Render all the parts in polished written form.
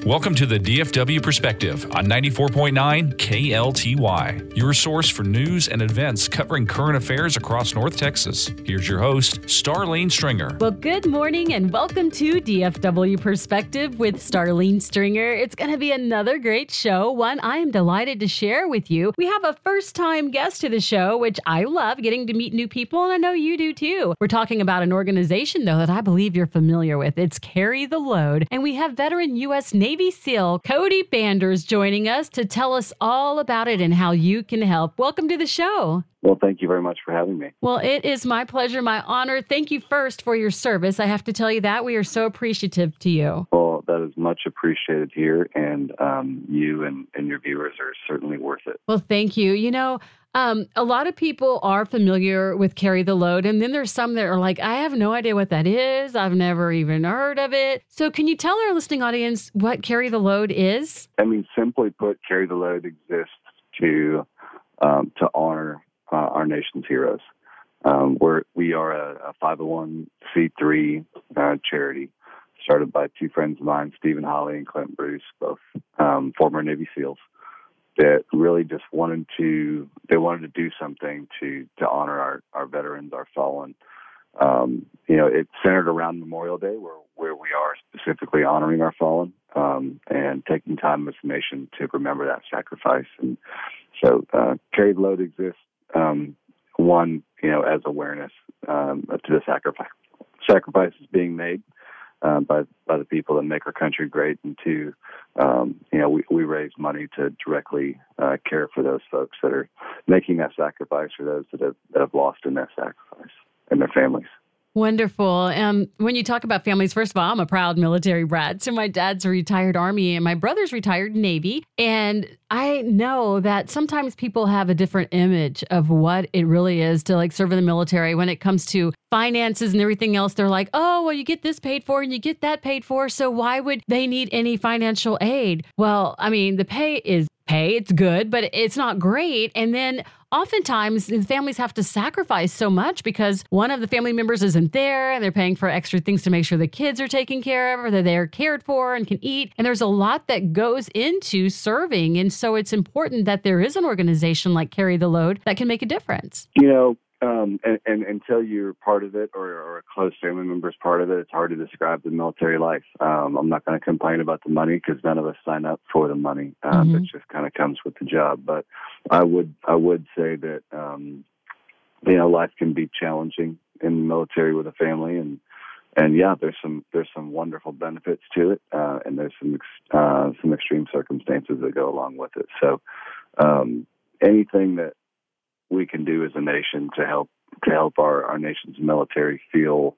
Welcome to the DFW Perspective on 94.9 KLTY, your source for news and events covering current affairs across North Texas. Here's your host, Starlene Stringer. Well, good morning and welcome to DFW Perspective with Starlene Stringer. It's going to be another great show, one I am delighted to share with you. We have a first-time guest to the show, which I love, getting to meet new people, and I know you do too. We're talking about an organization, though, that I believe you're familiar with. It's Carry the Load, and we have veteran U.S. Navy SEAL Cody Banders joining us to tell us all about it and how you can help. Welcome to the show. Well, thank you very much for having me. Well, it is my pleasure, my honor. Thank you first for your service. I have to tell you that. We are so appreciative to you. Well, that is much appreciated here, and you and your viewers are certainly worth it. Well, thank you. You know, a lot of people are familiar with Carry the Load, and then there's some that are like, I have no idea what that is. I've never even heard of it. So can you tell our listening audience what Carry the Load is? I mean, simply put, Carry the Load exists to honor our nation's heroes. We are a 501c3 charity started by two friends of mine, Stephen Holly and Clint Bruce, both former Navy SEALs, that really just wanted to do something to honor our veterans, our fallen. It's centered around Memorial Day, where we are specifically honoring our fallen and taking time as a nation to remember that sacrifice. And so Carry the Load exists, as awareness to the sacrifices being made by the people that make our country great, and two, we raise money to directly care for those folks that are making that sacrifice, or those that have lost in that sacrifice, and their families. Wonderful. When you talk about families, first of all, I'm a proud military brat. So my dad's a retired Army and my brother's retired Navy. And I know that sometimes people have a different image of what it really is to serve in the military. When it comes to finances and everything else, they're like, oh, well, you get this paid for and you get that paid for. So why would they need any financial aid? Well, I mean, the pay is pay. It's good, but it's not great. And then oftentimes the families have to sacrifice so much because one of the family members isn't there and they're paying for extra things to make sure the kids are taken care of or that they're cared for and can eat. And there's a lot that goes into serving. And so it's important that there is an organization like Carry the Load that can make a difference. And until you're part of it or a close family member's part of it, it's hard to describe the military life. I'm not going to complain about the money because none of us sign up for the money. It just kind of comes with the job. But I would say that, life can be challenging in the military with a family, and yeah, there's some wonderful benefits to it, and there's some extreme circumstances that go along with it. So anything that we can do as a nation to help our nation's military feel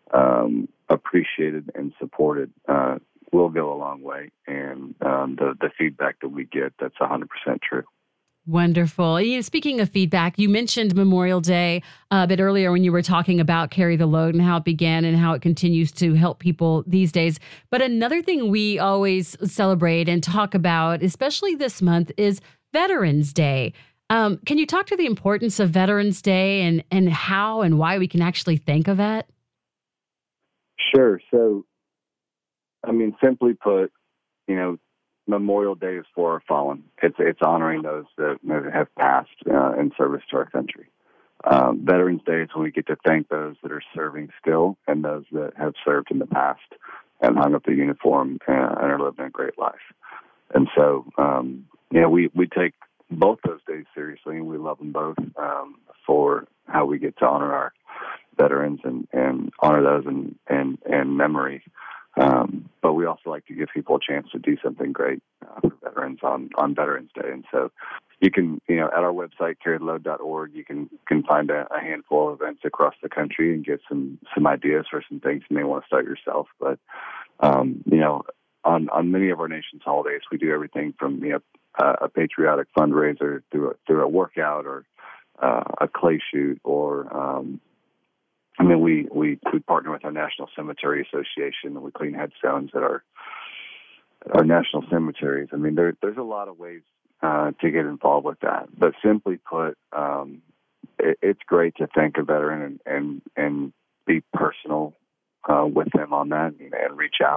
appreciated and supported will go a long way. And the feedback that we get, that's 100% true. Wonderful. Speaking of feedback, you mentioned Memorial Day a bit earlier when you were talking about Carry the Load and how it began and how it continues to help people these days. But another thing we always celebrate and talk about, especially this month, is Veterans Day. Can you talk to the importance of Veterans Day and how and why we can actually think of that? Sure. So, I mean, simply put, Memorial Day is for our fallen. It's honoring those that have passed in service to our country. Veterans Day is when we get to thank those that are serving still and those that have served in the past and hung up the uniform and are living a great life. And so, we take both those days seriously, and we love them both for how we get to honor our veterans and honor those in memory. But we also like to give people a chance to do something great for veterans on Veterans Day. And so you can, at our website, carrytheload.org, you can find a handful of events across the country and get some ideas for some things you may want to start yourself. But, on many of our nation's holidays, we do everything from, a patriotic fundraiser through a workout or a clay shoot, or we partner with our National Cemetery Association, and we clean headstones at our national cemeteries. I mean, there's a lot of ways to get involved with that. But simply put, it's great to thank a veteran and be personal with them on that and reach out.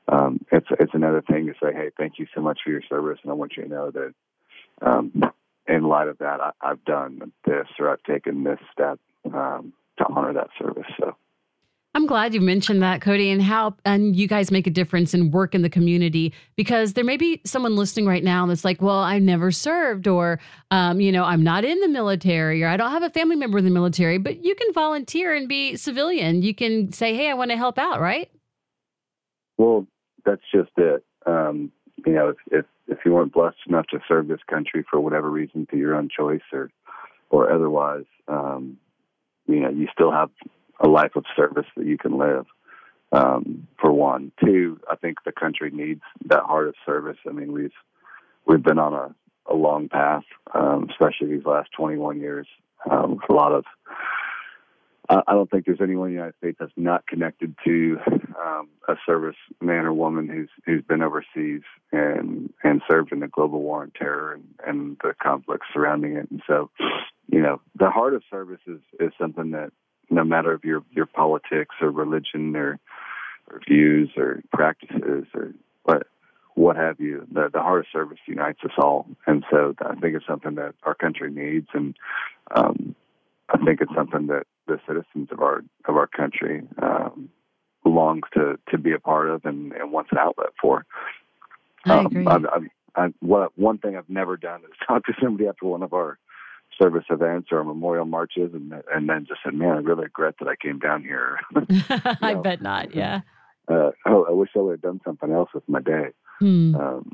it's another thing to say, hey, thank you so much for your service, and I want you to know that in light of that, I've done this or I've taken this step to honor that service. So I'm glad you mentioned that, Cody, and you guys make a difference and work in the community, because there may be someone listening right now that's like, well, I never served, or, I'm not in the military, or I don't have a family member in the military, but you can volunteer and be civilian. You can say, hey, I want to help out, right? Well, that's just it. If you weren't blessed enough to serve this country for whatever reason, through your own choice or otherwise, you still have a life of service that you can live, for one. Two, I think the country needs that heart of service. I mean, we've been on a long path, especially these last 21 years, with a lot of, I don't think there's anyone in the United States that's not connected to a service man or woman who's been overseas and served in the global war on terror and the conflicts surrounding it. And so, the heart of service is something that, no matter of your politics or religion or views or practices or what have you, the heart of service unites us all. And so I think it's something that our country needs, and I think it's something that the citizens of our country longs to be a part of and wants an outlet for. I agree. One thing I've never done is talk to somebody after one of our service events or memorial marches and then just said, man, I really regret that I came down here. I bet not. Yeah. I wish I would have done something else with my day. The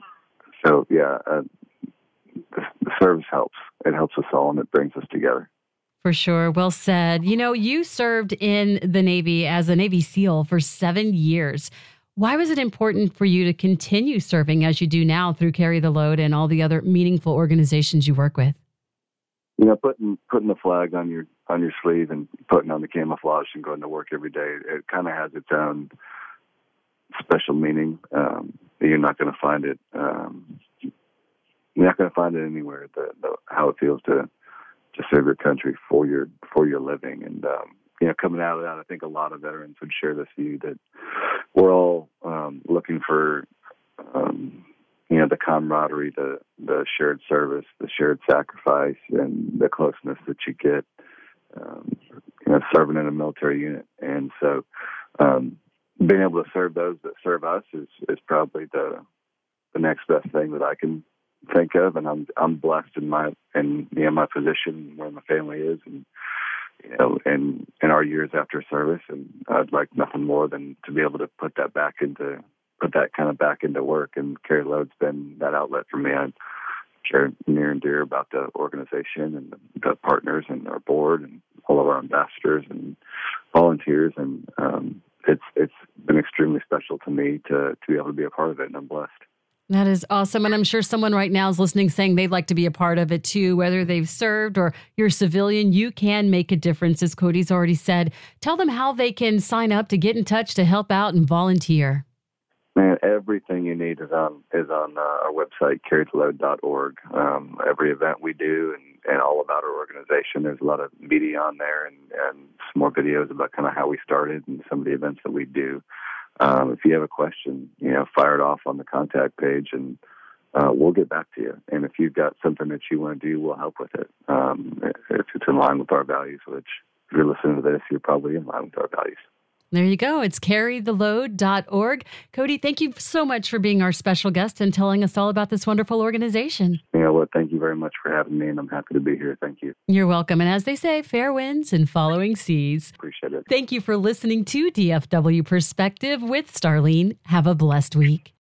service helps. It helps us all, and it brings us together. For sure. Well said. You served in the Navy as a Navy SEAL for 7 years. Why was it important for you to continue serving as you do now through Carry the Load and all the other meaningful organizations you work with? Putting the flag on your sleeve and putting on the camouflage and going to work every day, it kind of has its own special meaning. You're not going to find it. You're not going to find it anywhere. How it feels to serve your country for your living, and coming out of that, I think a lot of veterans would share this view that we're all looking for. The camaraderie, the shared service, the shared sacrifice, and the closeness that you get, serving in a military unit. And so, being able to serve those that serve us is probably the next best thing that I can think of. And I'm blessed in my position where my family is, and in our years after service. And I'd like nothing more than to be able to put that kind of back into work, and Carry the Load's been that outlet for me. I care near and dear about the organization and the partners and our board and all of our ambassadors and volunteers, and it's been extremely special to me to be able to be a part of it, and I'm blessed. That is awesome. And I'm sure someone right now is listening saying they'd like to be a part of it too, whether they've served or you're a civilian. You can make a difference, as Cody's already said. Tell them how they can sign up to get in touch to help out and volunteer. Man, everything you need is on our website, carrytheload.org. Every event we do and all about our organization, there's a lot of media on there and some more videos about kind of how we started and some of the events that we do. If you have a question, fire it off on the contact page, and we'll get back to you. And if you've got something that you want to do, we'll help with it. If it's in line with our values, which if you're listening to this, you're probably in line with our values. There you go. It's carrytheload.org. Cody, thank you so much for being our special guest and telling us all about this wonderful organization. Thank you very much for having me, and I'm happy to be here. Thank you. You're welcome. And as they say, fair winds and following seas. Appreciate it. Thank you for listening to DFW Perspective with Starlene. Have a blessed week.